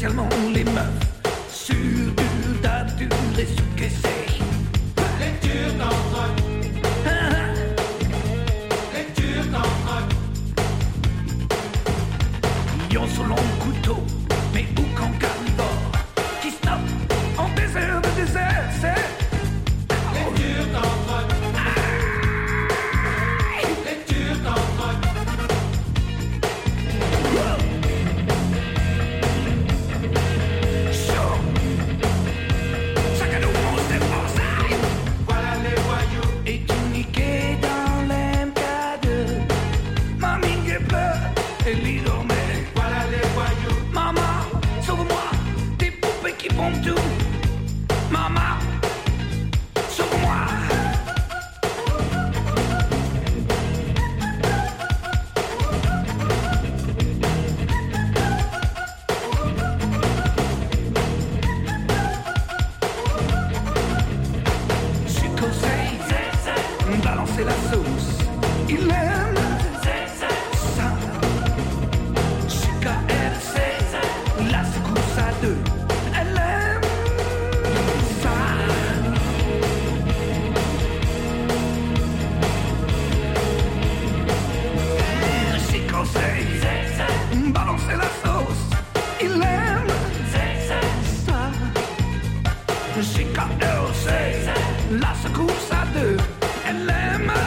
spécialement les meufs. Sur d'adultes et sous-caissés. Lecture d'entre lecture d'entre Ils ont son long couteau, mais où qu'en carnivore. Qui stoppe en désert de désert, c'est lecture d'entre lecture d'entre chaud. Chacun nous pense des forçailles. voilà les voyous. Et tuniqué dans l'MK2. Mamie pleure et lit dormait. Voilà les voyous. Maman, sauve-moi, des poupées qui bombent tout. Maman, sauve-moi. Sucrosé, balancer la sauce. Il aime